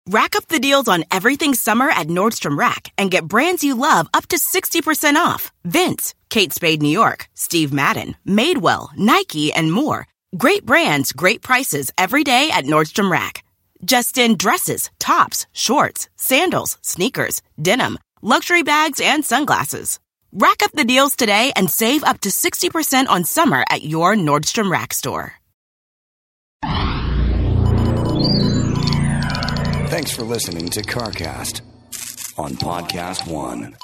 Rack up the deals on everything summer at Nordstrom Rack and get brands you love up to 60% off. Vince, Kate Spade New York, Steve Madden, Madewell, Nike, and more. Great brands, great prices every day at Nordstrom Rack. Just in dresses, tops, shorts, sandals, sneakers, denim, luxury bags, and sunglasses. Rack up the deals today and save up to 60% on summer at your Nordstrom Rack store. Thanks for listening to CarCast on Podcast One.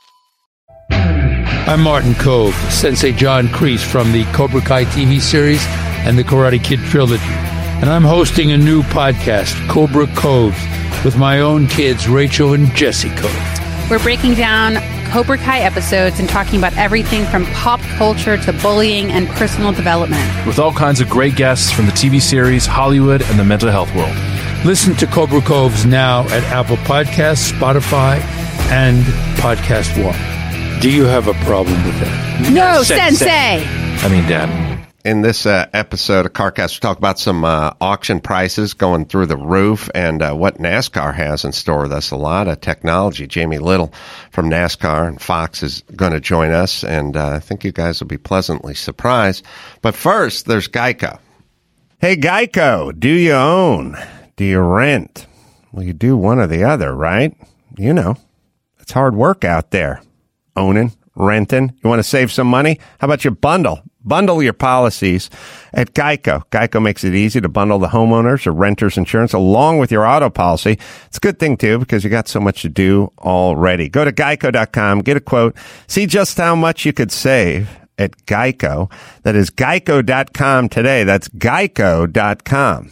I'm Martin Kove, Sensei John Kreese from the Cobra Kai TV series and the Karate Kid trilogy. And I'm hosting a new podcast, Cobra Coves, with my own kids, Rachel and Jesse Kove. We're breaking down Cobra Kai episodes and talking about everything from pop culture to bullying and personal development. With all kinds of great guests from the TV series, Hollywood, and the mental health world. Listen to Cobra Coves now at Apple Podcasts, Spotify, and Podcast One. Do you have a problem with that? No, Sensei! I mean, Dad. In this episode of CarCast, we talk about some auction prices going through the roof and what NASCAR has in store with us. A lot of technology. Jamie Little from NASCAR and Fox is going to join us, and I think you guys will be pleasantly surprised. But first, there's Geico. Hey, Geico, do you own? Do you rent? Well, you do one or the other, right? You know, it's hard work out there. Owning, renting. You want to save some money? How about you bundle? Bundle your policies at Geico. Geico makes it easy to bundle the homeowners or renters insurance along with your auto policy. It's a good thing, too, because you got so much to do already. Go to geico.com, get a quote, see just how much you could save at Geico. That is geico.com today. That's geico.com.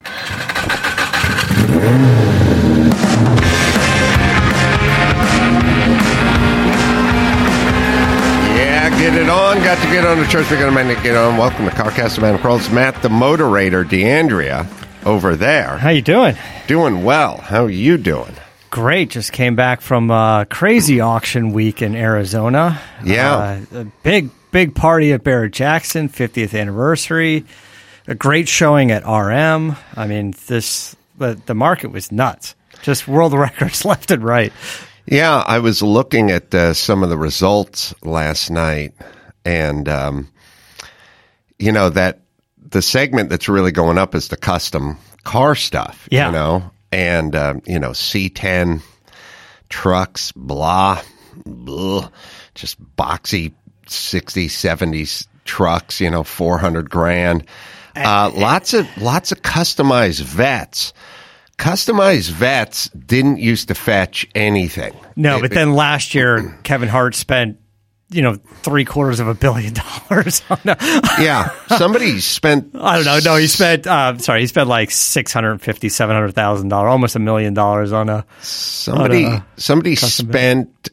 Get it on. Got to get on the church. We're going to get on. Welcome to CarCast of Animal It's Matt, the moderator, D'Andrea, over there. How you doing? Doing well. How are you doing? Great. Just came back from a crazy auction week in Arizona. Yeah. A big party at Barrett Jackson, 50th anniversary. A great showing at RM. I mean, the market was nuts. Just world records left and right. Yeah, I was looking at some of the results last night, and you know that the segment that's really going up is the custom car stuff. Yeah. You know, and you know, C10 trucks, blah, just boxy 60s, 70s trucks. You know, $400,000. Lots of customized vets. Customized vets didn't used to fetch anything. No, but then last year, Kevin Hart spent, $750 million on yeah, somebody spent... I don't know. No, he spent, he spent like $750,000, almost $1 million on a... Somebody spent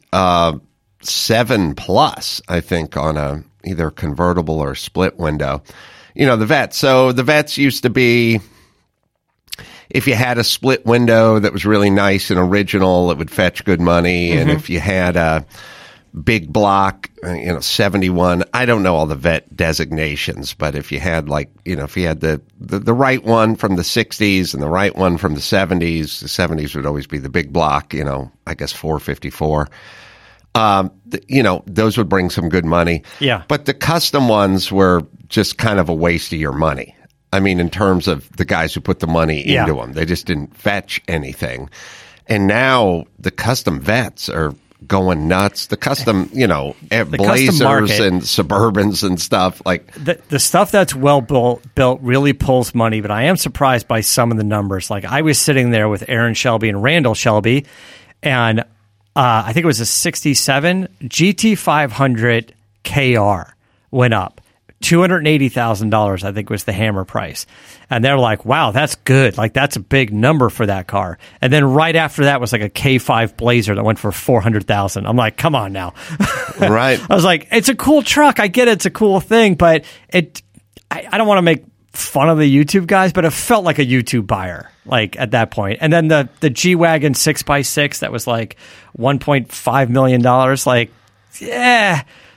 7+, I think, on a either convertible or split window. You know, the vets. So the vets used to be... If you had a split window that was really nice and original, it would fetch good money. Mm-hmm. And if you had a big block, 71, I don't know all the vet designations, but if you had if you had the right one from the 60s and the right one from the 70s, the 70s would always be the big block, I guess 454. Those would bring some good money. Yeah. But the custom ones were just kind of a waste of your money. I mean, in terms of the guys who put the money into them, they just didn't fetch anything. And now the custom vets are going nuts. The custom, Blazers and Suburbans and stuff like the stuff that's well built really pulls money. But I am surprised by some of the numbers. Like I was sitting there with Aaron Shelby and Randall Shelby, and I think it was a 67 GT500 KR went up. $280,000, I think, was the hammer price. And they're like, wow, that's good. Like, that's a big number for that car. And then right after that was like a K5 Blazer that went for $400,000. I'm like, come on now. Right. I was like, it's a cool truck. I get it. It's a cool thing. But I don't want to make fun of the YouTube guys, but it felt like a YouTube buyer, like, at that point. And then the G-Wagon 6x6 that was like $1.5 million. Like, yeah.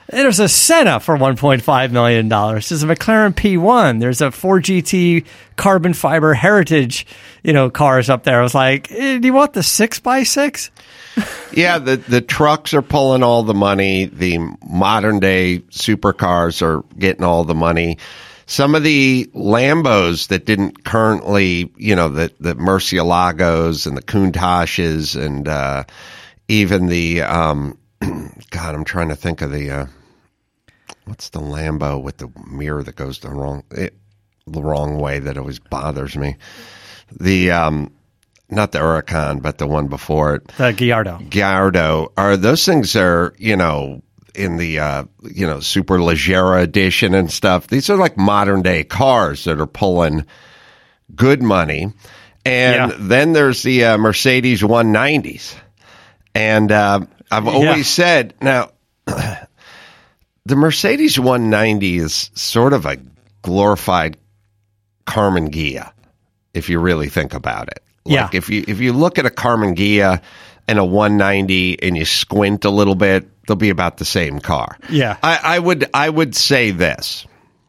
There's a Senna for $1.5 million. There's a McLaren P1. There's a 4GT carbon fiber heritage, cars up there. I was like, do you want the 6x6? Yeah, the trucks are pulling all the money. The modern day supercars are getting all the money. Some of the Lambos that didn't currently, the Murcielagos and the Countaches and even the, God, I'm trying to think of the, what's the Lambo with the mirror that goes the wrong way that always bothers me? The, not the Huracan, but the one before it. The Gallardo. Those things are, in the, Super Leggera edition and stuff. These are like modern day cars that are pulling good money. And then there's the Mercedes 190s. And I've always said, now, the Mercedes 190 is sort of a glorified Carmen Ghia, if you really think about it. Like if you look at a Carmen Ghia and a 190 and you squint a little bit, they'll be about the same car. Yeah. I would say this.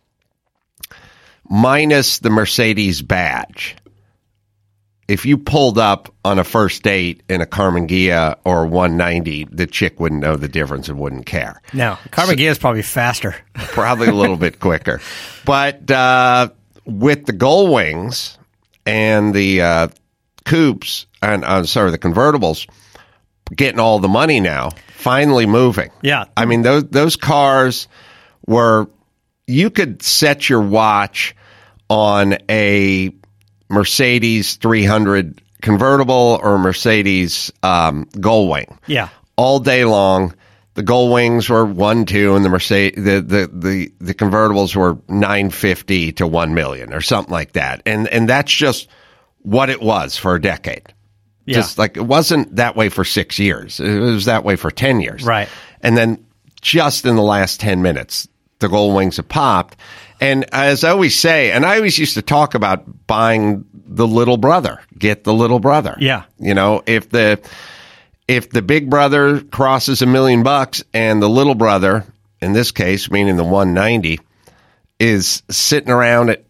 Minus the Mercedes badge. If you pulled up on a first date in a Carmen Ghia or 190, the chick wouldn't know the difference and wouldn't care. No, Carmen Ghia is probably faster. Probably a little bit quicker. But with the Gull Wings and the coupes, and the convertibles, getting all the money now, finally moving. Yeah. I mean, those cars were, you could set your watch on a Mercedes 300 convertible or a Mercedes Gull Wing. Yeah. All day long. The Gull Wings were 1.2 and the Mercedes, the convertibles were 950 to 1 million or something like that. And that's just what it was for a decade. Yeah. Just like, it wasn't that way for 6 years. It was that way for 10 years. Right. And then just in the last 10 minutes, the Gull Wings have popped. And as I always say, and I always used to talk about buying the little brother, get the little brother. Yeah. If the big brother crosses $1 million and the little brother, in this case, meaning the 190, is sitting around at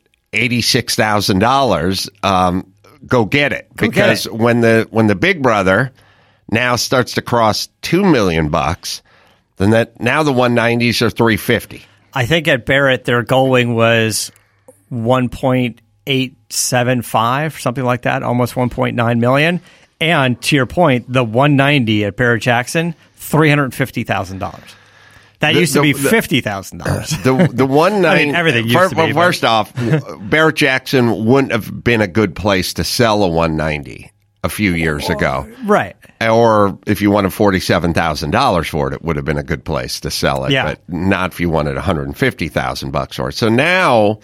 $86,000, go get it. Because when the big brother now starts to cross $2 million, then now the 190s are $350,000. I think at Barrett their Gull Wing was 1.875, something like that, almost 1.9 million. And to your point, the 190 at Barrett Jackson, $350,000. That used to be $50,000. The 190, I mean, everything used to be. First off, Barrett Jackson wouldn't have been a good place to sell a 190 a few years ago. Right. Or if you wanted $47,000 for it, it would have been a good place to sell it. Yeah. But not if you wanted $150,000 for it. So now,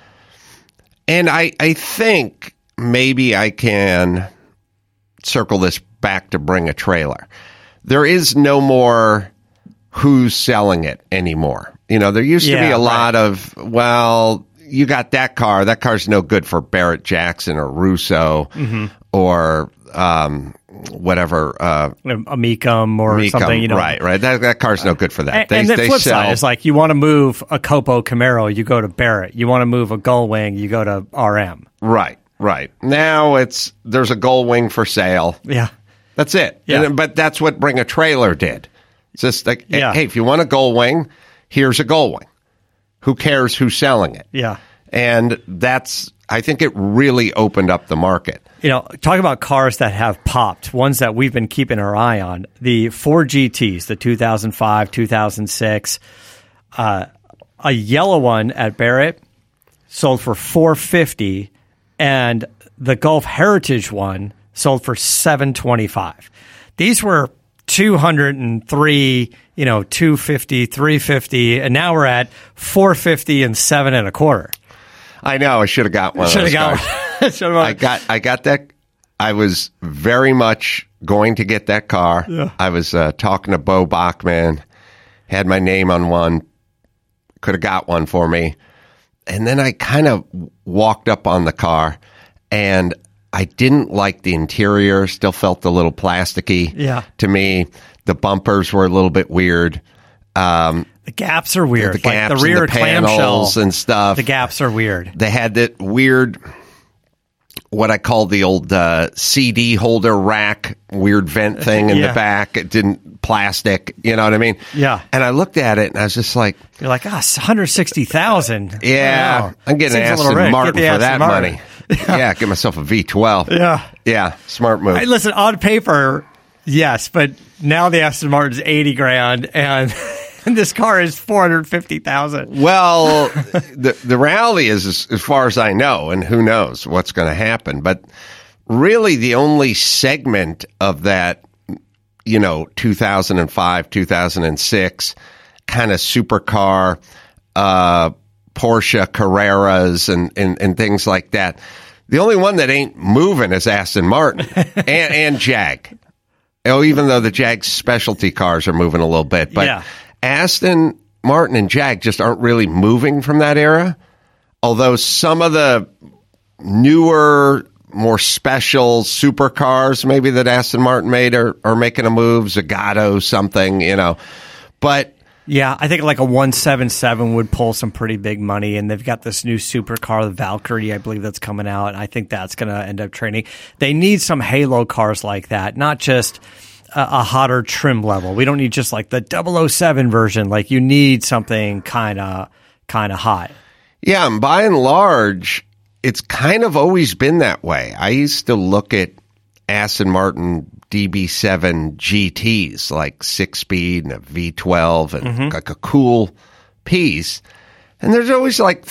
and I think maybe I can circle this back to Bring a Trailer. There is no more who's selling it anymore. There used to be a lot of, well, you got that car. That car's no good for Barrett Jackson or Russo or whatever. Amicum or something. Right. That car's no good for that. And the flip side is like, you want to move a Copo Camaro, you go to Barrett. You want to move a Gull Wing, you go to RM. Right. Now there's a Gull Wing for sale. Yeah. That's it. Yeah. But that's what Bring a Trailer did. It's just like, hey, if you want a Gull Wing, here's a Gull Wing. Who cares who's selling it? Yeah. And I think it really opened up the market. Talk about cars that have popped, ones that we've been keeping our eye on. The 4GTs, the 2005, 2006, a yellow one at Barrett sold for $450, and the Gulf Heritage one sold for $725. These were 203, $250, $350, and now we're at $450 and $725. I know. I should have got one. I got that. I was very much going to get that car. Yeah. I was talking to Bo Bachman, had my name on one, could have got one for me. And then I kind of walked up on the car, and I didn't like the interior. Still felt a little plasticky to me. The bumpers were a little bit weird. The The gaps are weird. The gaps like the rear and the panels clamshell and stuff. The gaps are weird. They had that weird, what I call the old CD holder rack, weird vent thing in the back. It didn't plastic, you know what I mean? Yeah. And I looked at it and I was just like, you're like, 160,000. Yeah, I'm getting an Aston Martin for that money. Yeah, get myself a V12. Yeah, smart move. Hey, listen, on paper, yes, but now the Aston Martin's $80,000 and this car is $450,000. Well, the reality is, as far as I know, and who knows what's going to happen, but really the only segment of that, 2005, 2006 kind of supercar, Porsche Carreras and things like that. The only one that ain't moving is Aston Martin and Jag. Even though the Jag specialty cars are moving a little bit, but Aston Martin and Jag just aren't really moving from that era. Although some of the newer, more special supercars, maybe that Aston Martin made are making a move. Zagato, something, but. Yeah, I think like a 177 would pull some pretty big money, and they've got this new supercar, the Valkyrie, I believe that's coming out, and I think that's going to end up trading. They need some halo cars like that, not just a hotter trim level. We don't need just like the 007 version. Like you need something kind of hot. Yeah, and by and large, it's kind of always been that way. I used to look at Aston Martin DB7 GTs, like 6-speed and a V12 and like a cool piece. And there's always like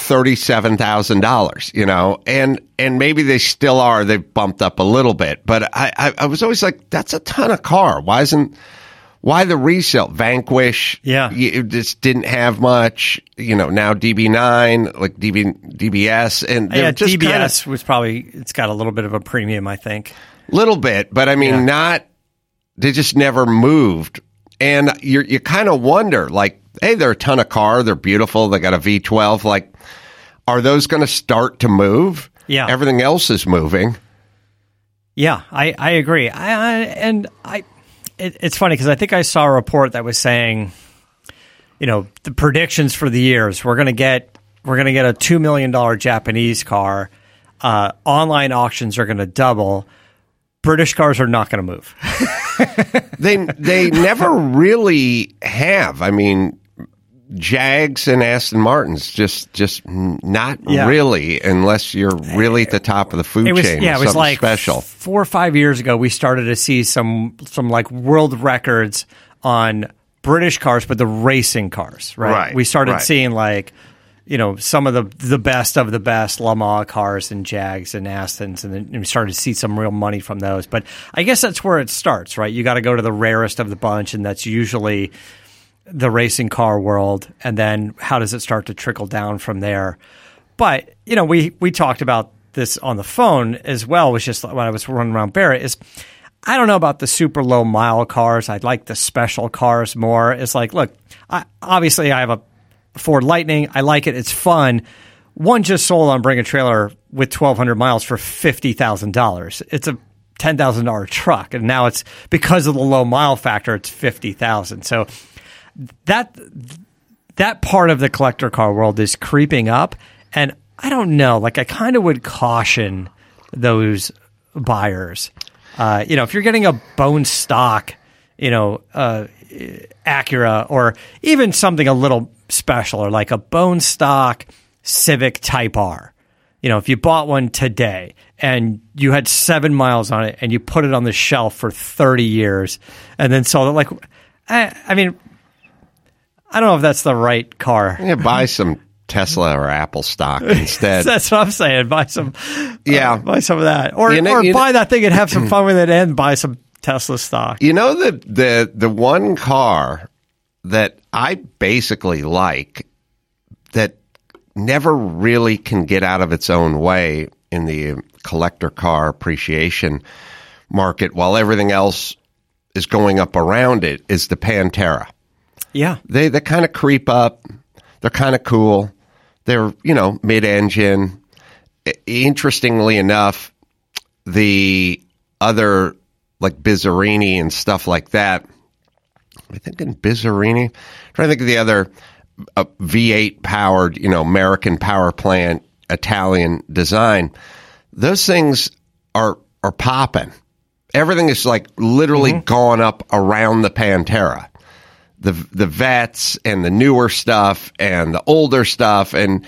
$37,000, and maybe they still are. They've bumped up a little bit, but I was always like, that's a ton of car. Why the resale? Vanquish, it just didn't have much, now DB9, like DBS, and just DBS was probably, it's got a little bit of a premium, I think. Little bit, but I mean, they just never moved. And you kind of wonder, like, hey, they're a ton of car. They're beautiful. They got a V12. Like, are those going to start to move? Yeah. Everything else is moving. Yeah, I agree. It's funny because I think I saw a report that was saying, the predictions for the years, we're going to get a $2 million Japanese car. Online auctions are going to double. British cars are not going to move. They never really have. I mean, Jags and Aston Martins just not really, unless you're really at the top of the food chain. Yeah, it was like special. 4 or 5 years ago, we started to see some like world records on British cars, but the racing cars, right? We started seeing like, some of the best of the best Le Mans cars and Jags and Astons, and then we started to see some real money from those. But I guess that's where it starts, right? You got to go to the rarest of the bunch, and that's usually the racing car world. And then how does it start to trickle down from there? But, we talked about this on the phone as well, was just when I was running around Barrett, is I don't know about the super low mile cars. I like the special cars more. It's like, look, obviously I have a Ford Lightning. I like it. It's fun. One just sold on Bring a Trailer with 1,200 miles for $50,000. It's a $10,000 truck, and now it's because of the low mile factor. It's $50,000. So that part of the collector car world is creeping up, and I don't know. Like I kind of would caution those buyers. If you're getting a bone stock, Acura, or even something a little special, or like a bone stock Civic Type R. If you bought one today and you had 7 miles on it and you put it on the shelf for 30 years and then sold it, like, I mean, I don't know if that's the right car. Yeah, buy some Tesla or Apple stock instead. That's what I'm saying. Buy some of that, or buy that thing and have some fun with it, and buy some Tesla stock. The one car that I basically like that never really can get out of its own way in the collector car appreciation market while everything else is going up around it is the Pantera. Yeah. They kind of creep up. They're kind of cool. They're, mid-engine. Interestingly enough, the other like Bizzarini and stuff like that, I thinking Bizzarini? I'm trying to think of the other V8 powered, American power plant, Italian design. Those things are popping. Everything is like literally gone up around the Pantera. The vets and the newer stuff and the older stuff and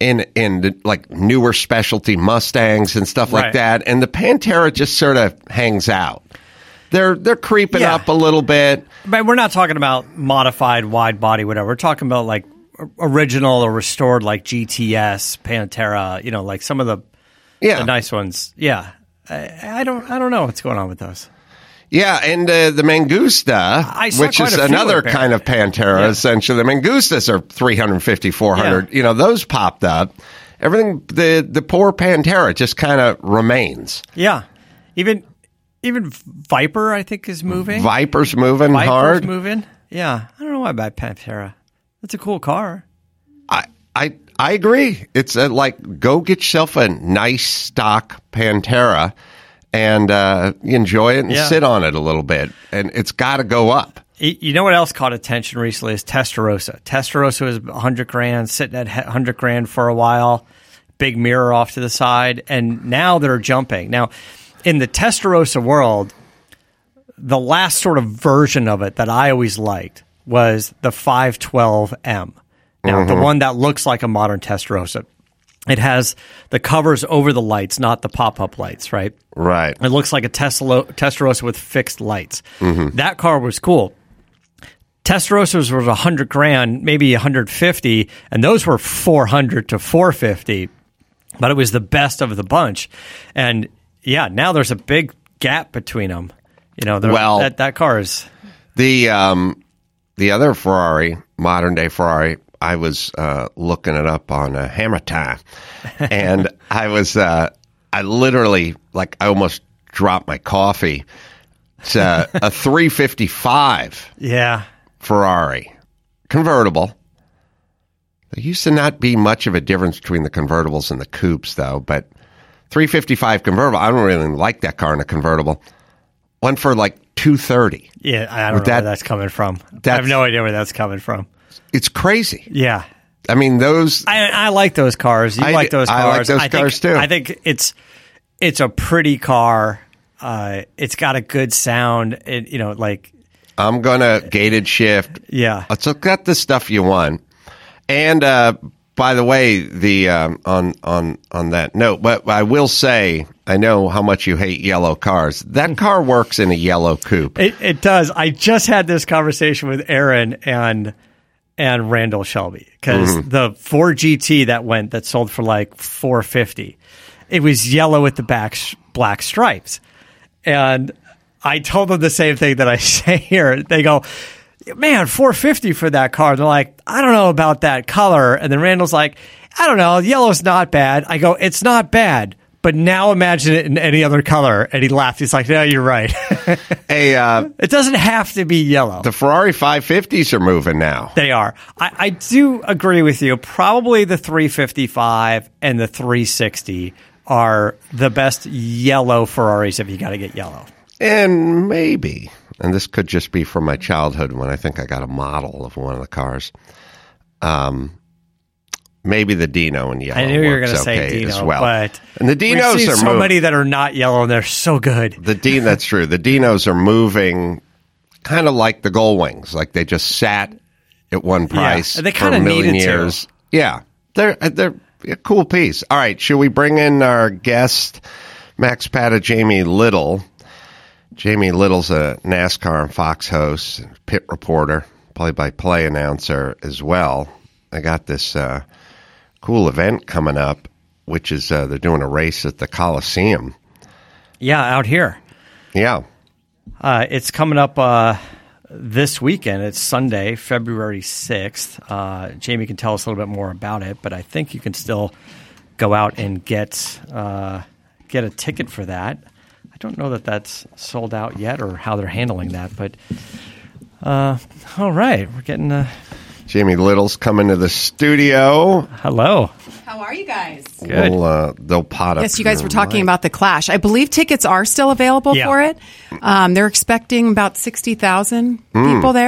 like newer specialty Mustangs and stuff like that. And the Pantera just sort of hangs out. They're creeping up a little bit. But we're not talking about modified wide body, whatever. We're talking about like original or restored, like GTS, Pantera, like some of the nice ones. Yeah. I don't know what's going on with those. Yeah, and the Mangusta, which is another kind of Pantera, essentially. The Mangustas are 350, 400. Those popped up. Everything, the poor Pantera just kind of remains. Yeah. Even Viper, I think, is moving. Viper's moving hard. Moving. Yeah. I don't know why I buy Pantera. That's a cool car. I agree. It's like, go get yourself a nice stock Pantera and enjoy it and sit on it a little bit. And it's got to go up. You know what else caught attention recently is Testarossa. Testarossa was $100,000, sitting at $100,000 for a while. Big mirror off to the side. And now they're jumping. Now, in the Testarossa world, the last sort of version of it that I always liked was the 512M. Now, the one that looks like a modern Testarossa. It has the covers over the lights, not the pop-up lights, right? Right. It looks like a Testarossa with fixed lights. That car was cool. Testarossas were $100,000, maybe $150,000, and those were $400 to $450,000. But it was the best of the bunch. And yeah, now there's a big gap between them. That car is the other Ferrari, modern day Ferrari. I was looking it up on Hammer Time, and I literally, like, I almost dropped my coffee. It's a 355 Ferrari convertible. There used to not be much of a difference between the convertibles and the coupes, though, but 355 convertible, I don't really like that car in a convertible. Went for like $230,000. Yeah, I don't know where that's coming from. I have no idea where that's coming from. It's crazy. Yeah. I mean, those... I like those cars. You like those cars. I like those cars, too. I think it's a pretty car. It's got a good sound. I'm going to gated shift. Yeah. It's got the stuff you want. And, by the way, the on that note, but I will say, I know how much you hate yellow cars. That car works in a yellow coupe. It does. I just had this conversation with Aaron and Randall Shelby because the Ford GT that sold for like $450,000, it was yellow with the black stripes, and I told them the same thing that I say here. They go, "Man, $450,000 for that car." They're like, "I don't know about that color," and then Randall's like, "I don't know, yellow's not bad." I go, "It's not bad, but now imagine it in any other color." And he laughed. He's like, "No, you're right." Hey, it doesn't have to be yellow. The Ferrari 550s are moving now. They are. I do agree with you. Probably the 355 and the 360 are the best yellow Ferraris if you got to get yellow. And maybe, and this could just be from my childhood when I think I got a model of one of the cars. Maybe the Dino in yellow. I knew you were going to say Dino as well. But and the Dinos we've seen are so many that are not yellow, and they're so good. That's true. The Dinos are moving kind of like the Gullwings, like they just sat at one price they for a million years. To. Yeah, they're a cool piece. All right, should we bring in our guest, Max Pata, Jamie Little? Jamie Little's a NASCAR and Fox host, pit reporter, play-by-play announcer as well. I got this cool event coming up, which is they're doing a race at the Coliseum. Yeah, out here. Yeah. It's coming up this weekend. It's Sunday, February 6th. Jamie can tell us a little bit more about it, but I think you can still go out and get a ticket for that. I don't know that that's sold out yet or how they're handling that, but all right, we're getting... Jamie Little's coming to the studio. Hello. How are you guys? Good. They'll pot up. Yes, you guys were talking about the Clash. I believe tickets are still available for it. They're expecting about 60,000 people there.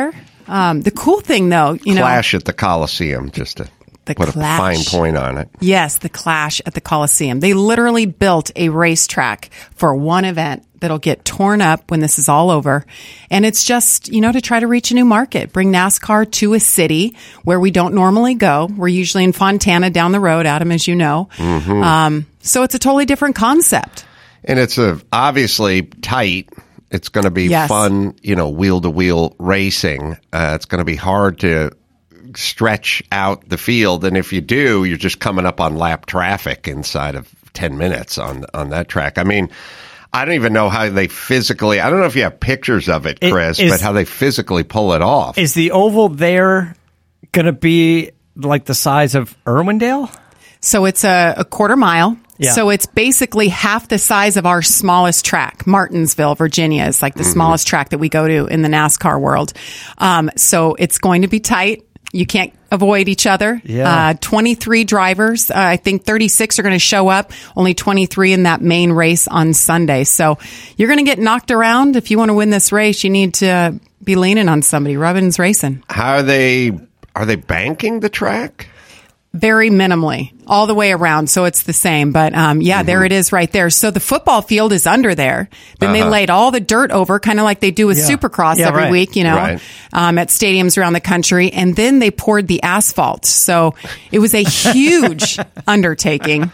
The cool thing, though, Clash at the Coliseum, just to put a fine point on it. Yes, the Clash at the Coliseum. They literally built a racetrack for one event that'll get torn up when this is all over. And it's just, to try to reach a new market, bring NASCAR to a city where we don't normally go. We're usually in Fontana down the road, Adam, as you know. Mm-hmm. So it's a totally different concept. And it's obviously tight. It's going to be fun, wheel-to-wheel racing. It's going to be hard to stretch out the field. And if you do, you're just coming up on lap traffic inside of 10 minutes on that track. I mean, I don't even know how they physically, I don't know if you have pictures of it, Chris, but how they physically pull it off. Is the oval there going to be like the size of Irwindale? So it's a quarter mile. Yeah. So it's basically half the size of our smallest track. Martinsville, Virginia is like the smallest track that we go to in the NASCAR world. So it's going to be tight. You can't avoid each other. Yeah. 23 drivers. I think 36 are going to show up. Only 23 in that main race on Sunday. So you're going to get knocked around. If you want to win this race, you need to be leaning on somebody. Rubbin's racing. How are they banking the track? Very minimally, all the way around. So it's the same. But there it is right there. So the football field is under there. Then they laid all the dirt over, kind of like they do with Supercross every week, at stadiums around the country. And then they poured the asphalt. So it was a huge undertaking.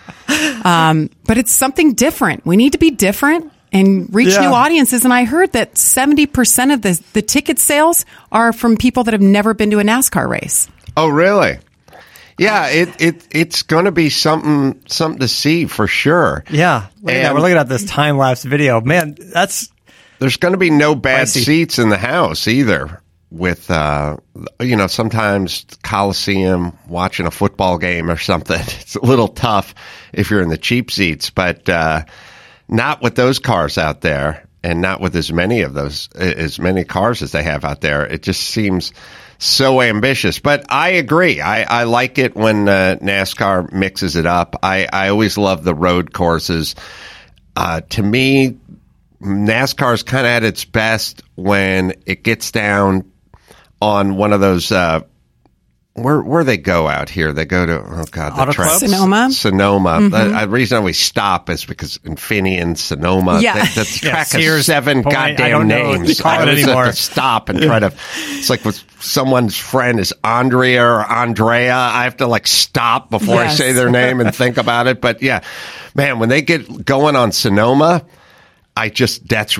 But it's something different. We need to be different and reach new audiences. And I heard that 70% of the ticket sales are from people that have never been to a NASCAR race. Oh, really? Yeah, it's going to be something to see for sure. Yeah, we're looking at this time-lapse video. Man, there's going to be no bad pricey seats in the house either. With sometimes Coliseum, watching a football game or something, it's a little tough if you're in the cheap seats. But not with those cars out there, and not with as many cars as they have out there. It just seems so ambitious. But I agree. I like it when NASCAR mixes it up. I always love the road courses. To me, NASCAR's kind of at its best when it gets down on one of those where they go out here. They go to the track. Sonoma. Mm-hmm. The reason we stop is because Infineon, Sonoma. Yeah. The track has 7 goddamn names. I always have to stop and try to. It's like with someone's friend is Andrea or Andrea. I have to stop before I say their name and think about it. But yeah, man, when they get going on Sonoma, that's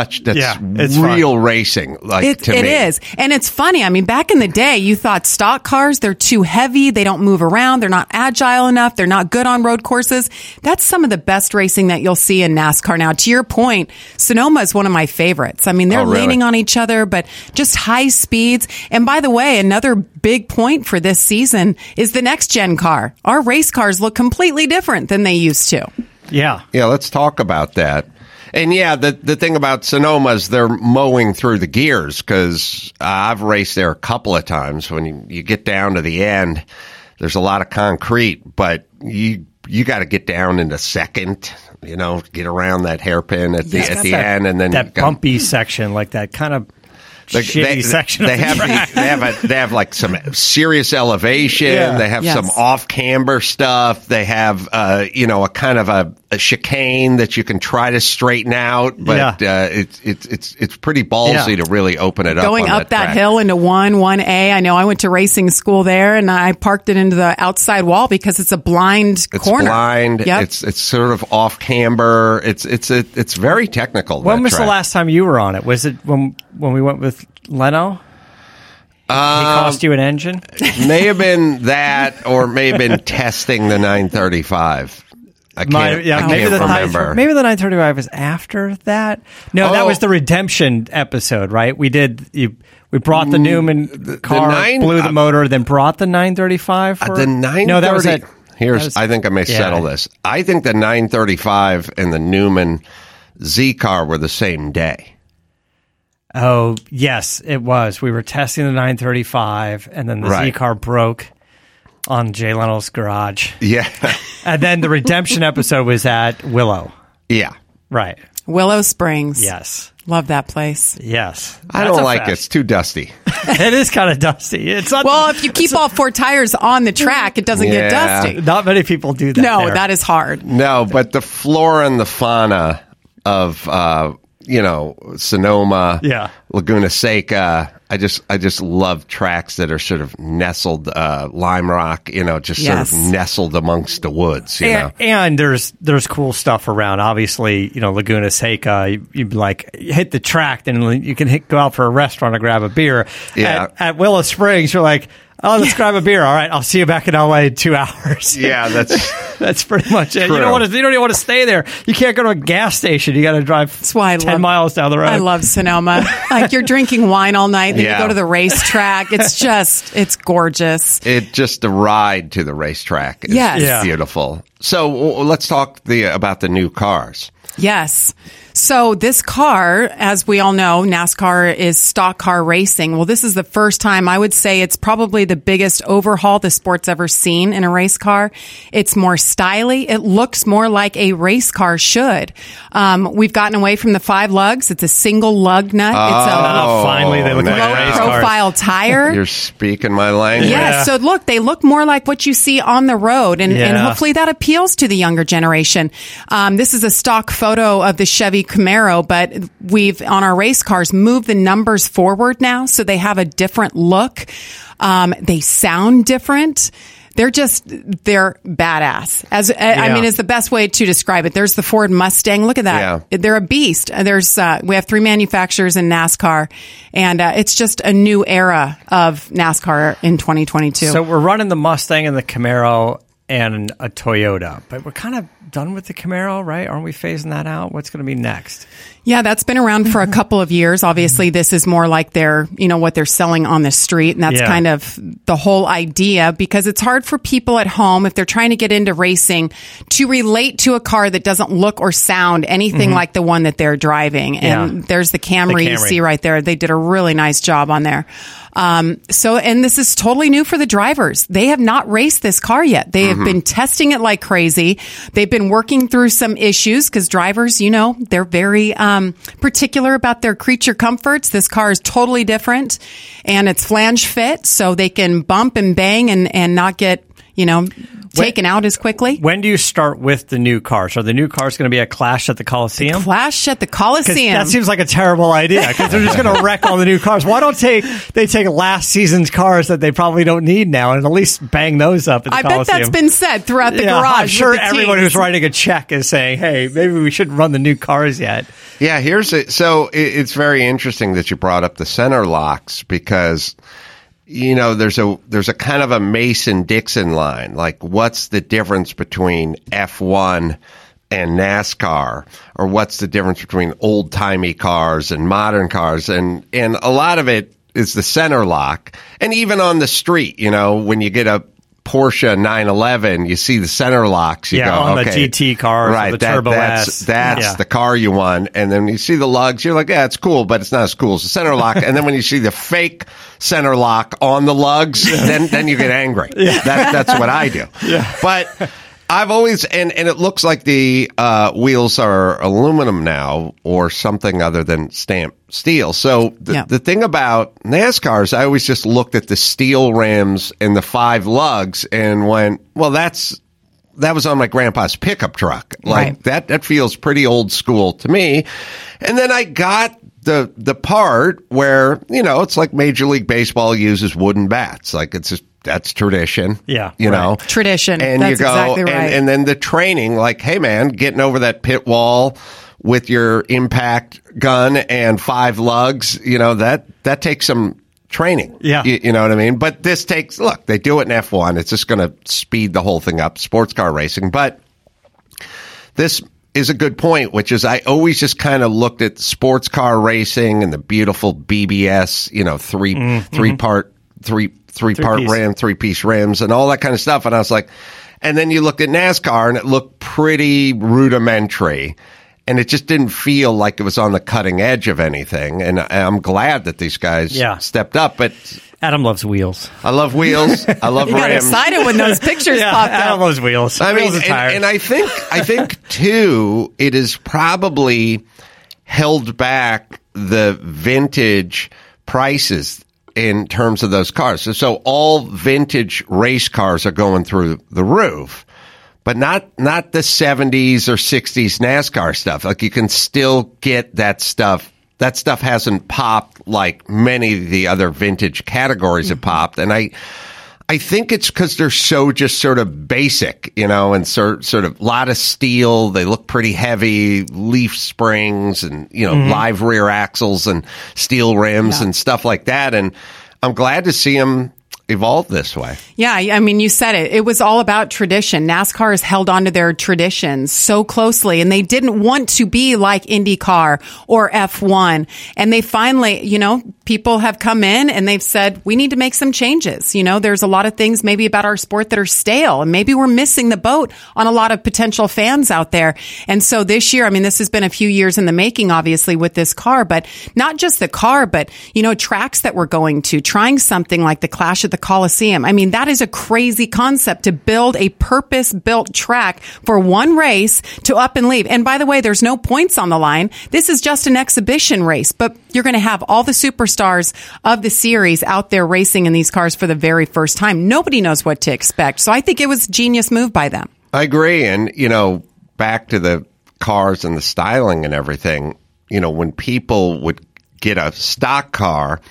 real fun. Racing. To me. It is. And it's funny. I mean, back in the day, you thought stock cars, they're too heavy. They don't move around. They're not agile enough. They're not good on road courses. That's some of the best racing that you'll see in NASCAR. Now, to your point, Sonoma is one of my favorites. I mean, they're leaning on each other, but just high speeds. And by the way, another big point for this season is the next gen car. Our race cars look completely different than they used to. Yeah. Yeah, let's talk about that. And the thing about Sonoma is they're mowing through the gears, because I've raced there a couple of times. When you get down to the end, there's a lot of concrete, but you got to get down into second, get around that hairpin at the end, and then that bumpy section, like that kind of shitty section. They have like some serious elevation. Yeah. They have some off camber stuff. They have a kind of a chicane that you can try to straighten out, but it's pretty ballsy to really open it up. Going up that hill into 1A. I know I went to racing school there, and I parked it into the outside wall because it's a blind corner. It's blind. Yep. It's sort of off camber. It's very technical. When was the last time you were on it? Was it when we went with Leno? He cost you an engine? May have been that, or may have been testing the 935. I can't remember. Maybe the 935 was after that. No, that was the Redemption episode, right? We brought the Newman car, blew the motor, then brought the 935 for the 930. No, that was it. I think I may settle this. I think the 935 and the Newman Z car were the same day. Oh, yes, it was. We were testing the 935, and then the Z car broke on Jay Leno's garage. Yeah. And then the Redemption episode was at Willow. Yeah. Right. Willow Springs. Yes. Love that place. Yes. I don't like it. It's too dusty. It is kind of dusty. It's not. Well, if you keep all 4 tires on the track, it doesn't get dusty. Not many people do that. No, that is hard. No, but the flora and the fauna of Sonoma, Laguna Seca. I just love tracks that are sort of nestled, Lime Rock, sort of nestled amongst the woods, And there's cool stuff around. Obviously, Laguna Seca, you like hit the track, then you can go out for a restaurant or grab a beer. Yeah. At Willow Springs, you're like, oh, let's grab a beer. All right, I'll see you back in LA in 2 hours. Yeah, that's pretty much it. True. You don't even want to stay there. You can't go to a gas station. You got to drive 10 miles down the road. I love Sonoma. Like you're drinking wine all night, then you go to the racetrack. It's gorgeous. The ride to the racetrack is beautiful. So let's talk about the new cars. Yes. So this car, as we all know, NASCAR is stock car racing. Well, this is the first time, I would say it's probably the biggest overhaul the sport's ever seen in a race car. It's more stylish. It looks more like a race car should. We've gotten away from the 5 lugs. It's a single lug nut. Finally, they look like race cars. Low-profile tire. You're speaking my language. Yes. So look, they look more like what you see on the road, and hopefully that appeals to the younger generation. This is a stock photo of the Chevy Camaro, but we've on our race cars moved the numbers forward now, so they have a different look. They sound different. They're badass. I mean, is the best way to describe it. There's the Ford Mustang. Look at that. Yeah. They're a beast. We have 3 manufacturers in NASCAR, and it's just a new era of NASCAR in 2022. So we're running the Mustang and the Camaro and a Toyota, but we're kind of done with the Camaro, right? Aren't we phasing that out? What's going to be next? Yeah, that's been around for a couple of years. Obviously, this is more like what they're selling on the street. And that's kind of the whole idea, because it's hard for people at home, if they're trying to get into racing, to relate to a car that doesn't look or sound anything like the one that they're driving. And there's the Camry you see right there. They did a really nice job on there. And this is totally new for the drivers. They have not raced this car yet. They have been testing it like crazy. They've been working through some issues because drivers, they're very particular about their creature comforts. This car is totally different, and it's flange fit, so they can bump and bang and not get, taken out as quickly. When do you start with the new car? So the new car is going to be a clash at the Coliseum? Clash at the Coliseum. That seems like a terrible idea, because they're just going to wreck all the new cars. Why don't they take last season's cars that they probably don't need now and at least bang those up at the Coliseum? I bet that's been said throughout the garage. I'm sure everyone who's writing a check is saying, hey, maybe we shouldn't run the new cars yet. Yeah, so it's very interesting that you brought up the center locks, because there's a kind of a Mason-Dixon line. Like, what's the difference between F1 and NASCAR? Or what's the difference between old-timey cars and modern cars? And a lot of it is the center lock. And even on the street, when you get a Porsche 911, you see the center locks. You go, on the GT cars, right? The Turbo S. That's the car you want. And then you see the lugs, you're like, yeah, it's cool, but it's not as cool as the center lock. And then when you see the fake center lock on the lugs, then you get angry. That's what I do. Yeah. But I've always, and it looks like the wheels are aluminum now, or something other than stamped steel. So the thing about NASCAR is I always just looked at the steel rims and the 5 lugs and went, well, that was on my grandpa's pickup truck. Like that feels pretty old school to me. And then I got the part where, it's like Major League Baseball uses wooden bats. Like, it's just, that's tradition. Yeah. Tradition. And that's you go, exactly right. and then the training, like, hey man, getting over that pit wall with your impact gun and 5 lugs, that takes some training. Yeah. You know what I mean? But they do it in F1. It's just going to speed the whole thing up, sports car racing. But this is a good point, which is I always just kind of looked at sports car racing and the beautiful BBS, three-part rim, 3-piece rims, and all that kind of stuff. And I was like, and then you looked at NASCAR and it looked pretty rudimentary. And it just didn't feel like it was on the cutting edge of anything. And I'm glad that these guys stepped up. But Adam loves wheels. I love wheels. I love you rims. got excited when those pictures popped up. Adam loves wheels. I mean, wheels and and I think too, it is probably held back the vintage prices in terms of those cars. So all vintage race cars are going through the roof, but not the 70s or 60s NASCAR stuff. Like you can still get that stuff. That stuff hasn't popped like many of the other vintage categories have popped. And I think it's because they're so just sort of basic, and sort of lot of steel. They look pretty heavy, leaf springs and, live rear axles and steel rims and stuff like that. And I'm glad to see them evolve this way. Yeah, I mean, you said it. It was all about tradition. NASCAR has held on to their traditions so closely, and they didn't want to be like IndyCar or F1. And they finally, people have come in and they've said, we need to make some changes. There's a lot of things maybe about our sport that are stale, and maybe we're missing the boat on a lot of potential fans out there. And so this year, I mean, this has been a few years in the making, obviously, with this car, but not just the car, but, tracks that we're going to, trying something like the Clash at the Coliseum. I mean, that is a crazy concept to build a purpose-built track for one race to up and leave. And by the way, there's no points on the line. This is just an exhibition race, but you're going to have all the superstars of the series out there racing in these cars for the very first time. Nobody knows what to expect. So I think it was a genius move by them. I agree. And, back to the cars and the styling and everything, when people would get a stock car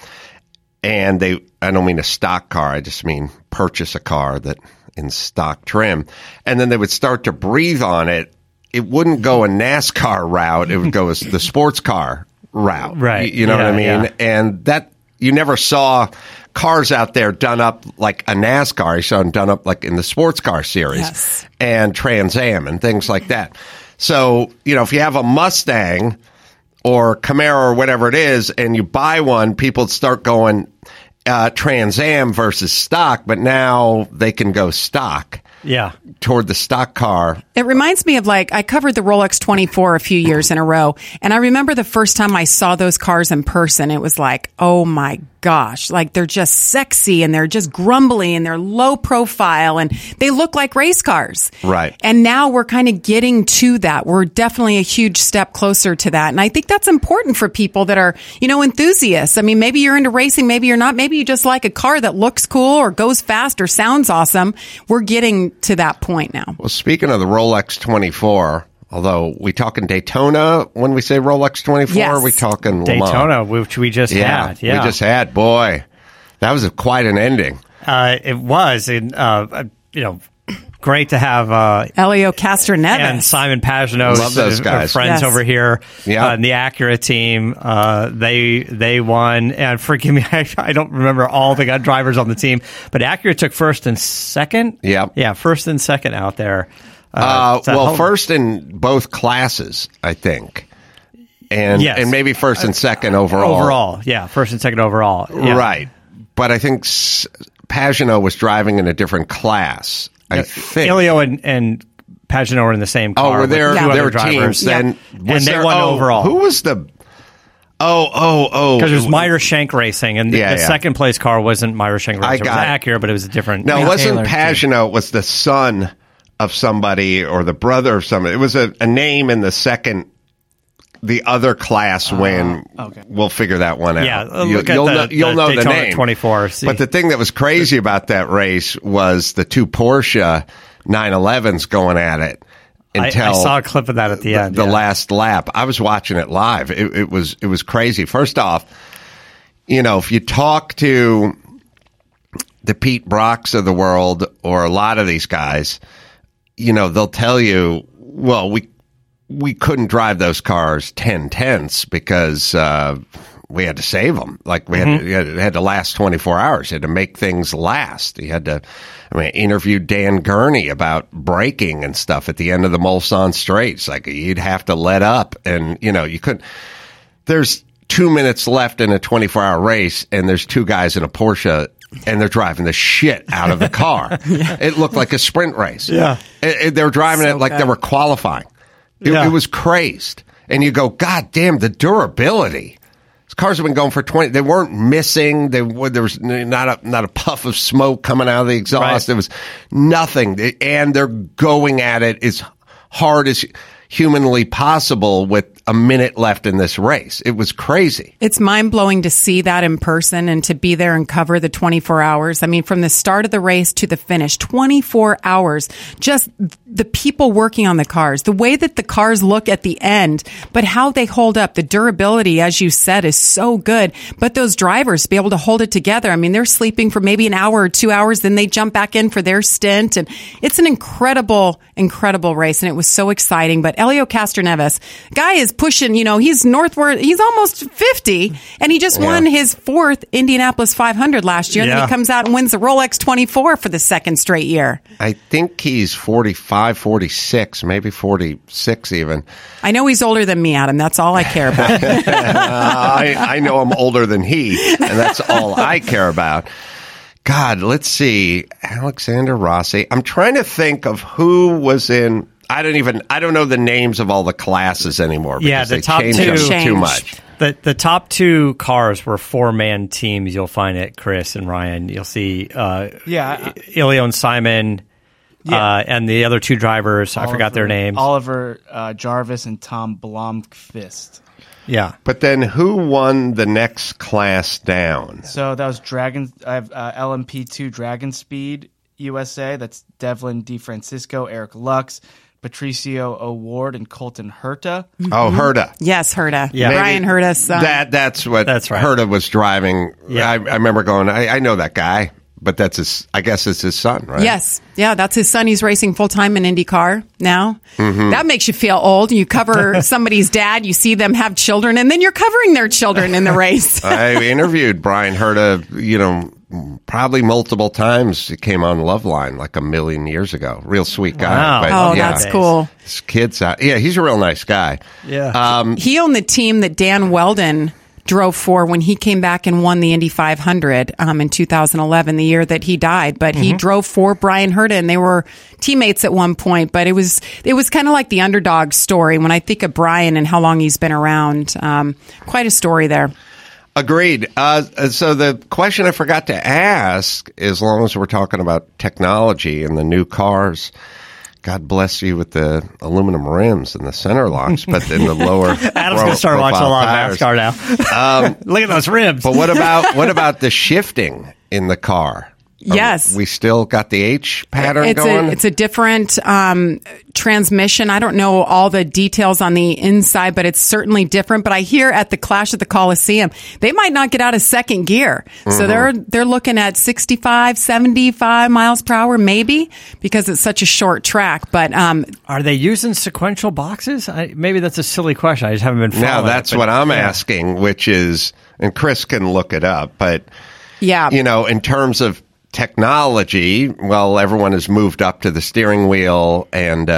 and I don't mean a stock car, I just mean purchase a car that in stock trim, and then they would start to breathe on it, it wouldn't go a NASCAR route, it would go as the sports car route. Right. You know what I mean? Yeah. And that, you never saw cars out there done up like a NASCAR. You saw them done up like in the sports car series and Trans Am and things like that. So, if you have a Mustang or Camaro or whatever it is, and you buy one, people start going Trans Am versus stock, but now they can go stock. Yeah. Toward the stock car. It reminds me of I covered the Rolex 24 a few years in a row. And I remember the first time I saw those cars in person, it was like, oh my gosh, they're just sexy and they're just grumbly and they're low profile and they look like race cars. Right. And now we're kind of getting to that. We're definitely a huge step closer to that. And I think that's important for people that are, enthusiasts. I mean, maybe you're into racing, maybe you're not. Maybe you just like a car that looks cool or goes fast or sounds awesome. We're getting to that point now. Well, speaking of the Rolex 24, although we talking Daytona when we say Rolex 24, yes. are we talking Daytona, which we just had. Yeah, we just had. Boy, that was quite an ending. It was, great to have Helio Castroneves and Simon Pagenaud. Love those guys. Friends over here in the Acura team. They won, and forgive me, I don't remember all the drivers on the team, but Acura took first and second. Yeah, first and second out there. First in both classes, I think. And maybe first and second overall. Overall, yeah, first and second overall. Yeah. Right. But I think Pagenaud was driving in a different class. I think Helio and Pagenaud were in the same car. Oh, were their teams then? And they won overall. Who was the? Because it was Meyer Shank Racing, and the second place car wasn't Meyer Shank Racing. It was Acura, but it was a different. No, it wasn't Pagenaud. It was the son of somebody or the brother of somebody. It was a name in the other class when we'll figure that one out. Yeah, you'll know the name. 24. But the thing that was crazy about that race was the two Porsche 911s going at it until I saw a clip of that at the end. The last lap. I was watching it live. It was crazy. First off, if you talk to the Pete Brocks of the world or a lot of these guys, they'll tell you, well, we couldn't drive those cars 10/10ths because we had to save them. Like we had to last 24 hours. You had to make things last. You had to. Interviewed Dan Gurney about braking and stuff at the end of the Mulsanne Straits. Like you'd have to let up, and you couldn't. There's 2 minutes left in a 24-hour race, and there's two guys in a Porsche. And they're driving the shit out of the car. It looked like a sprint race. Yeah, they were driving it like they were qualifying. It was crazed. And you go, God damn, the durability. Cars have been going for 20. They weren't missing. There was not a puff of smoke coming out of the exhaust. Right. There was nothing. And they're going at it as hard as humanly possible with a minute left in this race. It was crazy. It's mind-blowing to see that in person and to be there and cover the 24 hours. I mean, from the start of the race to the finish, 24 hours. Just the people working on the cars, the way that the cars look at the end, but how they hold up. The durability, as you said, is so good. But those drivers be able to hold it together. I mean, they're sleeping for maybe an hour or 2 hours, then they jump back in for their stint. And it's an incredible, incredible race. And it was so exciting. But Helio Castroneves, guy is pushing, he's northward, he's almost 50, and he just won his 4th Indianapolis 500 last year, and then he comes out and wins the Rolex 24 for the second straight year. I think he's 45, 46, maybe 46 even. I know he's older than me, Adam. That's all I care about. I know I'm older than he, and that's all I care about. God, let's see. Alexander Rossi. I'm trying to think of who was in... I don't know the names of all the classes anymore. Because the top two too much. The top 2 cars were 4-man teams. You'll find it, Chris and Ryan. You'll see Ilio and Simon and the other 2 drivers. I forgot their names. Oliver Jarvis and Tom Blomqvist. Yeah. But then who won the next class down? So that was I have LMP2 Dragon Speed USA. That's Devlin DeFrancisco, Eric Lux, Patricio O'Ward, and Colton Herta. Mm-hmm. Oh, Herta. Yes, Herta. Yeah. Brian Herta's son. That's right. Herta was driving. Yeah. I remember going, I know that guy, but I guess it's his son, right? Yes. Yeah, that's his son. He's racing full-time in IndyCar now. Mm-hmm. That makes you feel old. You cover somebody's dad, you see them have children, and then you're covering their children in the race. I interviewed Brian Herta, probably multiple times. It came on Loveline like a million years ago. Real sweet guy. Wow. But, that's cool. His kid's out. Yeah, he's a real nice guy. Yeah. He owned the team that Dan Weldon drove for when he came back and won the Indy 500 in 2011, the year that he died. But he drove for Brian Herta, and they were teammates at one point. But it was kind of like the underdog story when I think of Brian and how long he's been around. Quite a story there. Agreed. So the question I forgot to ask, as long as we're talking about technology and the new cars, God bless you with the aluminum rims and the center locks, but in the lower Adam's going to start watching a lot of NASCAR now. Look at those rims. But what about the shifting in the car? Yes. We still got the H pattern going? It's a different transmission. I don't know all the details on the inside, but it's certainly different. But I hear at the Clash at the Coliseum, they might not get out of second gear. Mm-hmm. So they're looking at 65, 75 miles per hour, maybe, because it's such a short track. But are they using sequential boxes? Maybe that's a silly question. I just haven't been following. No, that's what I'm asking, which is, and Chris can look it up, but, in terms of technology, well, everyone has moved up to the steering wheel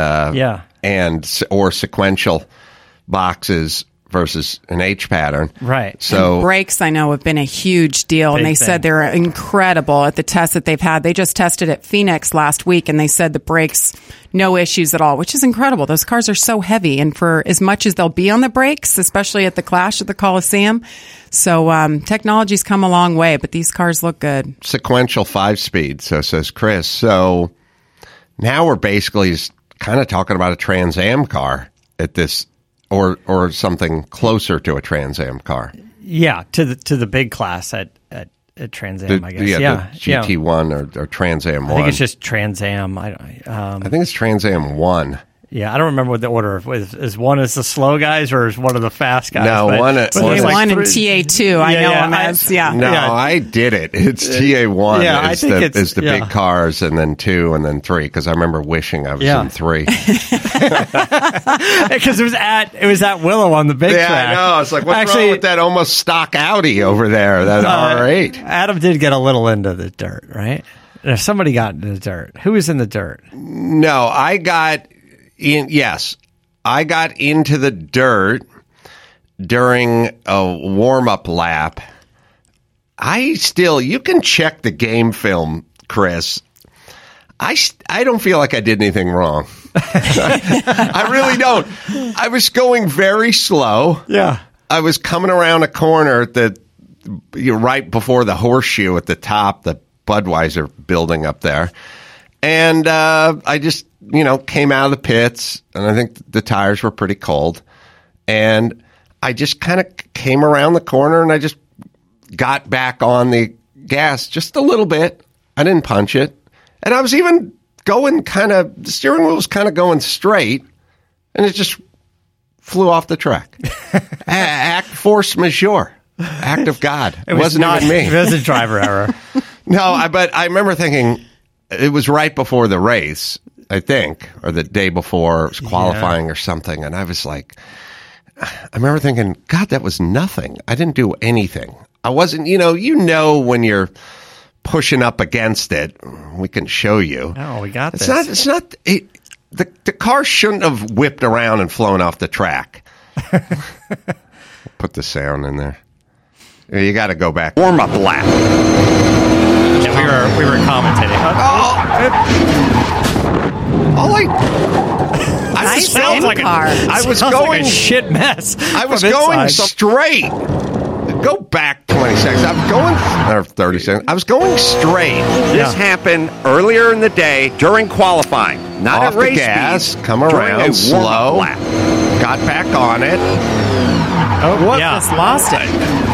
or sequential boxes versus an H pattern. Right. So and brakes, I know, have been a huge deal, and they said they're incredible at the tests that they've had. They just tested at Phoenix last week, and they said the brakes, no issues at all, which is incredible. Those cars are so heavy, and for as much as they'll be on the brakes, especially at the Clash at the Coliseum. So technology's come a long way, but these cars look good. Sequential 5-speed, so says Chris. So now we're basically kind of talking about a Trans Am car at this, or something closer to a Trans Am car. Yeah, to the big class at Trans Am, I guess. The GT1 or Trans Am 1. I think it's just Trans Am. I think it's Trans Am 1. Yeah, I don't remember what the order was. Is one is the slow guys or is one of the fast guys? No, TA1 and TA2. I know them as, I did it. It's TA1 is the big cars, and then 2, and then 3, because I remember wishing I was in 3. Because it was at Willow on the big track. Yeah, I know. It's like, what's wrong with that almost stock Audi over there, that R8? Adam did get a little into the dirt, right? Somebody got into the dirt. Who was in the dirt? No, I got into the dirt during a warm-up lap. You can check the game film, Chris. I don't feel like I did anything wrong. I really don't. I was going very slow. Yeah. I was coming around a corner right before the horseshoe at the top, the Budweiser building up there. And I just, came out of the pits, and I think the tires were pretty cold. And I just kind of came around the corner, and I just got back on the gas just a little bit. I didn't punch it. And I was even going the steering wheel was kind of going straight, and it just flew off the track. Force majeure. Act of God. It wasn't even me. It was a driver error. No, but I remember thinking it was right before the race, I think, or the day before it was qualifying or something. And I was like, I remember thinking, God, that was nothing. I didn't do anything. I wasn't, when you're pushing up against it, we can show you. Oh, we got this. The car shouldn't have whipped around and flown off the track. Put the sound in there. You got to go back. Warm up lap. Yeah, we were commentating. Nice sounds like car. I was sounds going like a shit mess. I was going straight. Go back 20 seconds. I'm going, or 30 seconds. I was going straight. This happened earlier in the day during qualifying. Not off at race the gas, speed, come around slow. Lap. Got back on it. Just lost it.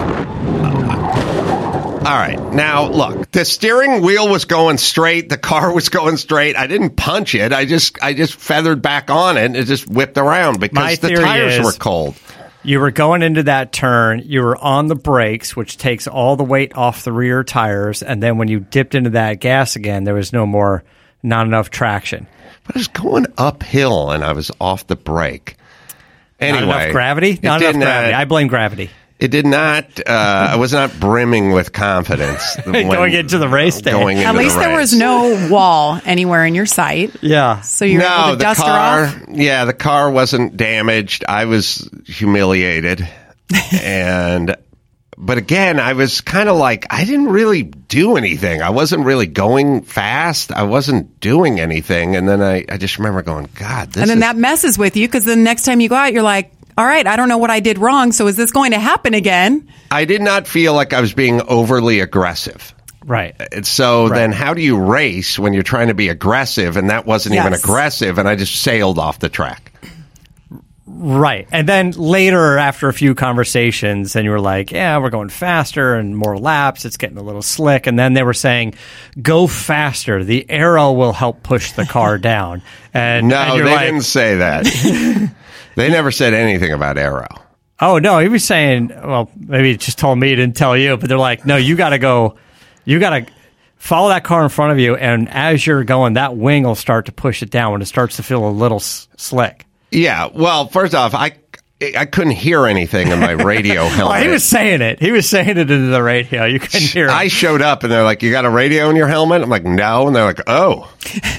All right. Now, look, the steering wheel was going straight. The car was going straight. I didn't punch it. I just feathered back on it and it just whipped around because the tires were cold. You were going into that turn. You were on the brakes, which takes all the weight off the rear tires. And then when you dipped into that gas again, there was not enough traction. But I was going uphill and I was off the brake. Anyway. Not enough gravity? Not enough gravity. I blame gravity. It did not, I was not brimming with confidence. Going into the race day. At least there was no wall anywhere in your sight. Yeah. So you're able to dust her off? Yeah, the car wasn't damaged. I was humiliated. But again, I was kind of like, I didn't really do anything. I wasn't really going fast. I wasn't doing anything. And then I just remember going, God, this that messes with you because the next time you go out, you're like, all right, I don't know what I did wrong, so is this going to happen again? I did not feel like I was being overly aggressive. Right. So then how do you race when you're trying to be aggressive, and that wasn't even aggressive, and I just sailed off the track? Right. And then later, after a few conversations, and you were like, yeah, we're going faster and more laps. It's getting a little slick. And then they were saying, go faster. The aero will help push the car down. And no, they didn't say that. They never said anything about aero. Oh, no. He was saying, well, maybe he just told me, didn't tell you. But they're like, no, you got to follow that car in front of you. And as you're going, that wing will start to push it down when it starts to feel a little slick. Yeah. Well, first off, I couldn't hear anything in my radio helmet. He was saying it. He was saying it into the radio. You couldn't hear it. I showed up, and they're like, you got a radio in your helmet? I'm like, no. And they're like, oh.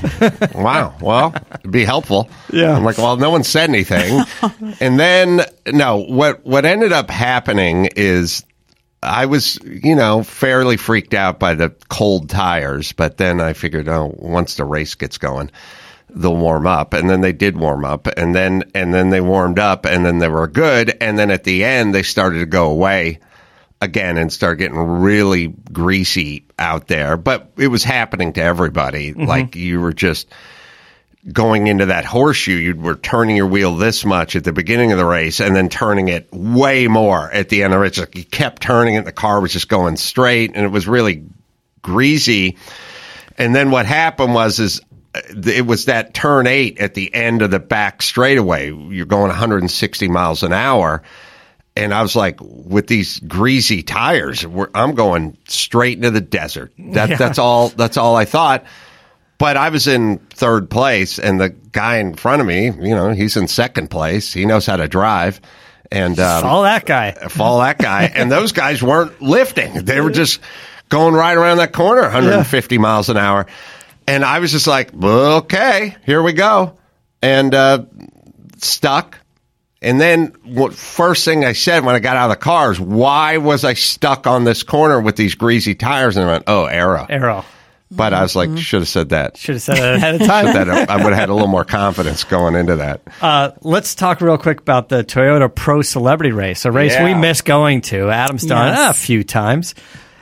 Wow. Well, it'd be helpful. Yeah. I'm like, well, no one said anything. And then, no, what ended up happening is I was, fairly freaked out by the cold tires. But then I figured, once the race gets going, they'll warm up. And then they did warm up, and then they warmed up, and then they were good. And then at the end, they started to go away again and start getting really greasy out there. But it was happening to everybody. Mm-hmm. Like you were just going into that horseshoe. You were turning your wheel this much at the beginning of the race and then turning it way more at the end of the race. Like you kept turning it. The car was just going straight, and it was really greasy. And then what happened was it was that turn 8 at the end of the back straightaway. You're going 160 miles an hour. And I was like, with these greasy tires, I'm going straight into the desert. That's all I thought. But I was in third place, and the guy in front of me, he's in second place. He knows how to drive. And follow that guy. And those guys weren't lifting. They were just going right around that corner, 150 miles an hour. And I was just like, okay, here we go. And stuck. And then first thing I said when I got out of the car is, why was I stuck on this corner with these greasy tires? And I went, aero. Aero. But I was like, should have said that. Should have said it ahead of time. I would have had a little more confidence going into that. Let's talk real quick about the Toyota Pro Celebrity Race, a race we miss going to. Adam's done it a few times.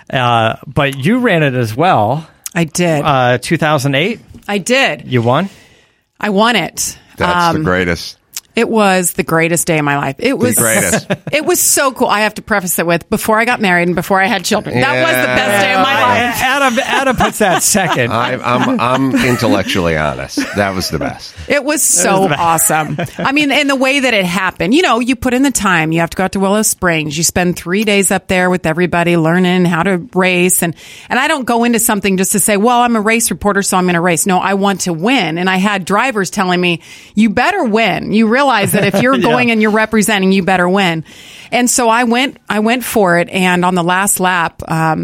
But you ran it as well. I did. 2008? I did. You won? I won it. That's the greatest. It was the greatest day of my life. It was the greatest. It was so cool. I have to preface it with before I got married and before I had children. That was the best day of my life. Adam puts that second. I'm intellectually honest. That was the best. It was so awesome. I mean, in the way that it happened. You know, you put in the time. You have to go out to Willow Springs. You spend 3 days up there with everybody learning how to race. And I don't go into something just to say, well, I'm a race reporter, so I'm going to race. No, I want to win. And I had drivers telling me, you better win. You realize that if you're going and you're representing, you better win. And so I went for it. And on the last lap,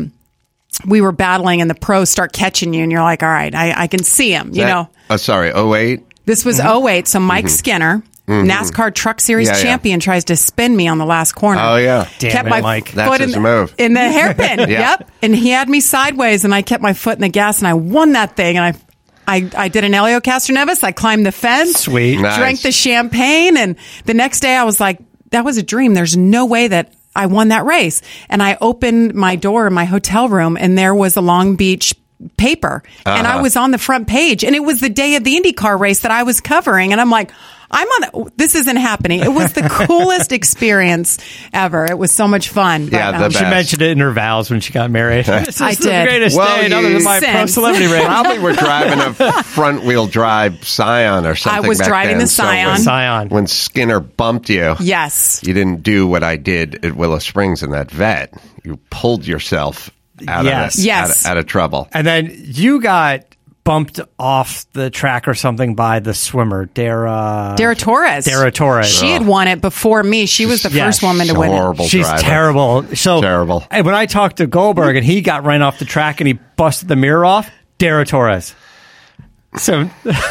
we were battling and the pros start catching you and you're like, all right, I can see him, you know. Sorry, 08? This was 08. So Mike Skinner, NASCAR Truck Series champion, tries to spin me on the last corner. Oh, yeah. Damn it, Mike. That's his move. In the hairpin. Yep. And he had me sideways and I kept my foot in the gas and I won that thing. And I did an Elio Castroneves. I climbed the fence. Sweet. Nice. Drank the champagne. And the next day I was like, that was a dream. There's no way that I won that race. And I opened my door in my hotel room and there was a Long Beach paper. And I was on the front page. And it was the day of the IndyCar race that I was covering. And I'm like, this isn't happening. It was the coolest experience ever. It was so much fun. Yeah, but, she mentioned it in her vows when she got married. This I is did. the greatest day other than my pro celebrity race. Probably were driving a front-wheel drive Scion or something. I was back driving then. the Scion. Scion. When Skinner bumped you, yes, you didn't do what I did at Willow Springs in that vet. You pulled yourself out of trouble. And then you got bumped off the track or something by the swimmer, Dara Torres. Dara Torres. She had won it before me. She was the first woman to win it. She's driver. terrible. So terrible. When I talked to Goldberg and he got right off the track and he busted the mirror off, Dara Torres. So...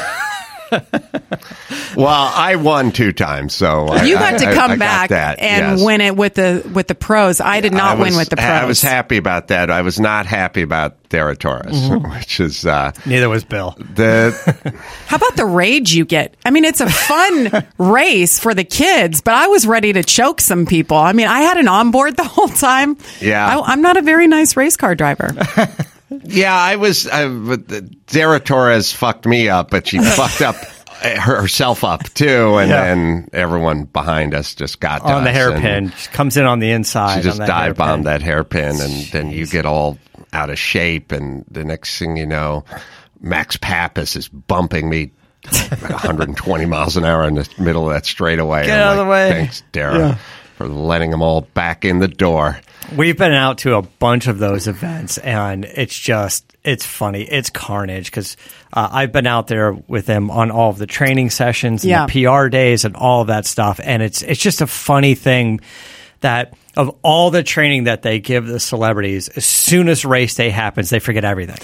Well, I won 2 times, so you got to come I back and yes. win it with the pros. I did not win with the pros. I was happy about that. I was not happy about Dara Torres, which is neither was Bill. How about the rage you get? I mean, it's a fun race for the kids, but I was ready to choke some people. I mean, I had an onboard the whole time. Yeah, I'm not a very nice race car driver. Yeah, I was. Dara Torres fucked me up, but she fucked up herself up too, and then everyone behind us just got to on the us, hairpin. She comes in on the inside. She just dive bombed that hairpin, and then you get all out of shape, and the next thing you know, Max Pappas is bumping me at 120 miles an hour in the middle of that straightaway. Get out of the way. Thanks, Dara, for letting them all back in the door. We've been out to a bunch of those events, and it's funny. It's carnage because I've been out there with them on all of the training sessions and the PR days and all of that stuff. And it's just a funny thing that of all the training that they give the celebrities, as soon as race day happens, they forget everything.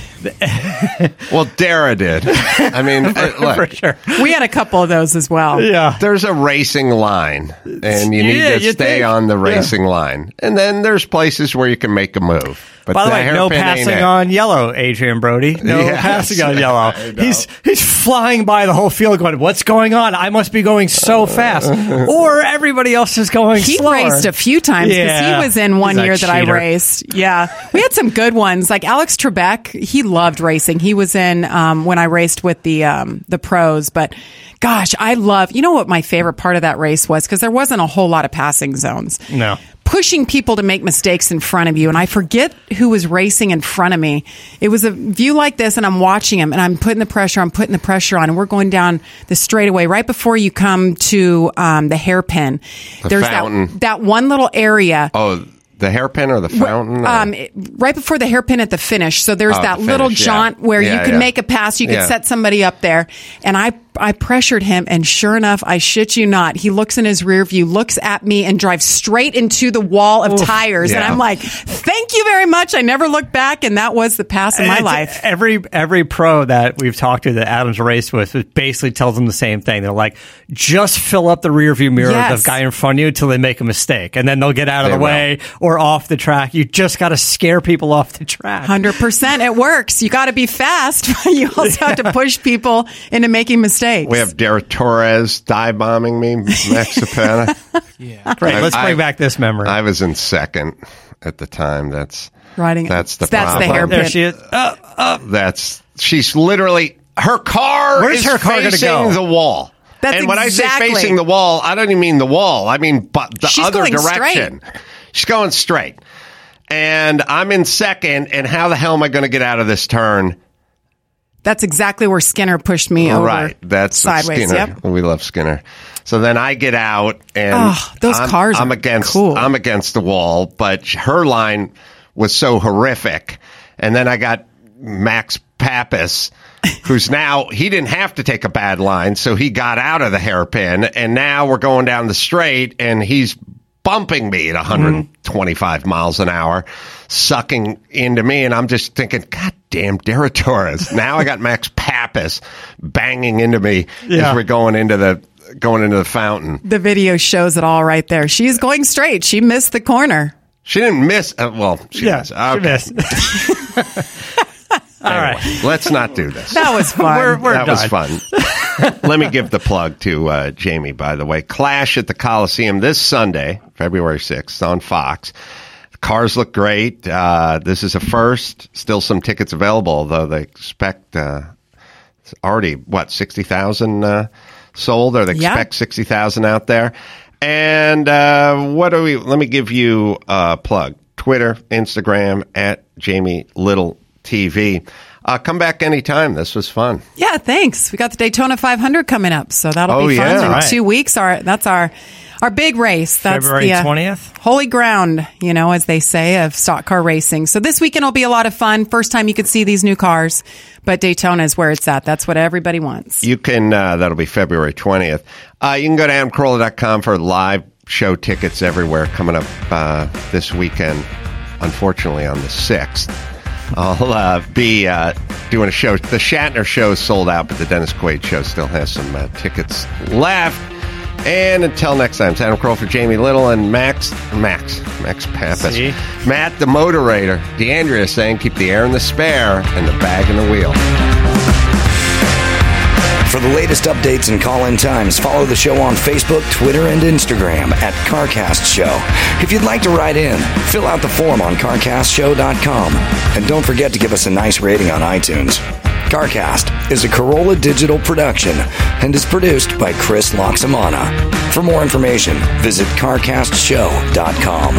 Well, Dara did. I mean, look, for sure. We had a couple of those as well. Yeah. There's a racing line, and you need to stay on the racing line. And then there's places where you can make a move. But by the way, no passing on yellow, Adrian Brody. No passing on yellow. He's flying by the whole field going, what's going on? I must be going so fast. Or everybody else is going slower. He raced a few times because he was in one year that I raced. Yeah. We had some good ones. Like Alex Trebek, he loved racing. He was in when I raced with the pros. But gosh, you know what my favorite part of that race was? Because there wasn't a whole lot of passing zones. No. Pushing people to make mistakes in front of you. And I forget who was racing in front of me. It was a view like this, and I'm watching him, and I'm putting the pressure on, and we're going down the straightaway. Right before you come to the hairpin, there's that one little area. Oh, the hairpin or the fountain? Right before the hairpin at the finish. So there's that little jaunt where you can make a pass. You can set somebody up there. And I I pressured him, and sure enough, I shit you not, he looks in his rear view, looks at me, and drives straight into the wall of tires. Yeah. And I'm like, thank you very much. I never looked back, and that was the pass of my life. Every pro that we've talked to that Adam's raced with basically tells them the same thing. They're like, just fill up the rear view mirror of the guy in front of you until they make a mistake, and then they'll get out of the way or off the track. You just got to scare people off the track. 100%. It works. You got to be fast, but you also have to push people into making mistakes. We have Derek Torres dive bombing me, Max Zapata. Yeah, great. Let's bring back this memory. I was in second at the time. That's the problem. That's the hairpin. There she is. She's literally, her car Where's is her car facing go? the wall. And when I say facing the wall, I don't even mean the wall. I mean the other direction. Straight. She's going straight. And I'm in second, and how the hell am I going to get out of this turn? That's exactly where Skinner pushed me over. Right. That's sideways. Skinner. Yep. We love Skinner. So then I get out, and those cars I'm are against cool. I'm against the wall, but her line was so horrific. And then I got Max Pappas, who's now, he didn't have to take a bad line, so he got out of the hairpin, and now we're going down the straight, and he's bumping me at 125 miles an hour, sucking into me, and I'm just thinking, God damn, Derek Torres. Now I got Max Pappas banging into me as we're going into the fountain. The video shows it all right there. She's going straight. She missed the corner. She didn't miss. She missed. Okay. She missed. All right. Let's not do this. That was fun. That was fun. Let me give the plug to Jamie, by the way. Clash at the Coliseum this Sunday, February 6th, on Fox. The cars look great. This is a first. Still some tickets available, although they expect it's already, 60,000 sold, or they expect 60,000 out there. And let me give you a plug. Twitter, Instagram, at Jamie Little TV. Come back anytime. This was fun. Yeah, thanks. We got the Daytona 500 coming up, so that'll be fun. In 2 weeks, that's our big race. That's February 20th. Holy ground, as they say, of stock car racing. So this weekend will be a lot of fun. First time you could see these new cars, but Daytona is where it's at. That's what everybody wants. You can, that'll be February 20th. You can go to AdamCarolla.com for live show tickets everywhere coming up this weekend, unfortunately on the 6th. I'll be doing a show. The Shatner show is sold out, but the Dennis Quaid show still has some tickets left. And until next time, it's Adam Carolla for Jamie Little and Max Pappas. See? Matt, the moderator. DeAndrea saying, keep the air in the spare and the bag in the wheel. For the latest updates and call-in times, follow the show on Facebook, Twitter, and Instagram at CarCast Show. If you'd like to write in, fill out the form on CarCastShow.com. And don't forget to give us a nice rating on iTunes. CarCast is a Carolla digital production and is produced by Chris Loxamana. For more information, visit CarCastShow.com.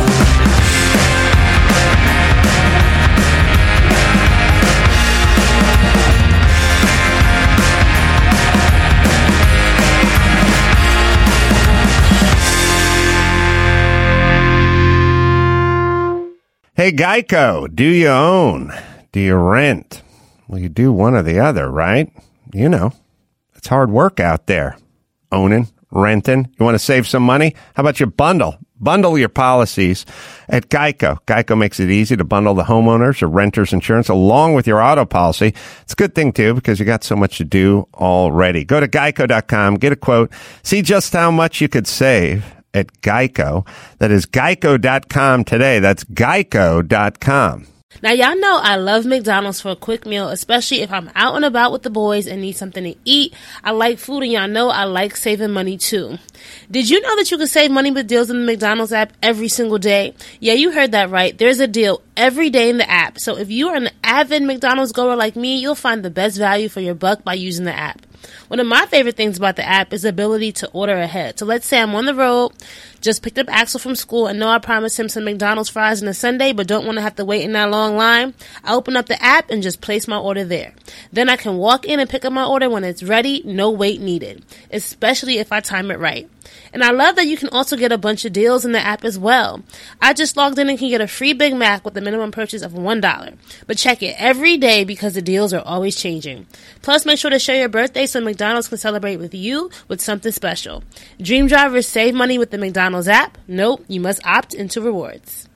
Hey, Geico, do you own? Do you rent? Well, you do one or the other, right? It's hard work out there. Owning, renting. You want to save some money? How about you bundle? Bundle your policies at Geico. Geico makes it easy to bundle the homeowners or renters insurance along with your auto policy. It's a good thing, too, because you got so much to do already. Go to geico.com, get a quote, see just how much you could save at Geico. That is geico.com today. That's geico.com. Now, y'all know I love McDonald's for a quick meal, especially if I'm out and about with the boys and need something to eat. I like food, and y'all know I like saving money, too. Did you know that you can save money with deals in the McDonald's app every single day? Yeah, you heard that right. There's a deal every day in the app. So if you are an avid McDonald's goer like me, you'll find the best value for your buck by using the app. One of my favorite things about the app is the ability to order ahead. So let's say I'm on the road, Just picked up Axel from school and know I promised him some McDonald's fries on a Sunday but don't want to have to wait in that long line. I open up the app and just place my order there. Then I can walk in and pick up my order when it's ready, no wait needed, especially if I time it right. And I love that you can also get a bunch of deals in the app as well. I just logged in and can get a free Big Mac with a minimum purchase of $1. But check it every day because the deals are always changing. Plus, make sure to share your birthday so McDonald's can celebrate with you with something special. Dream drivers save money with the McDonald's app. Nope, you must opt into rewards.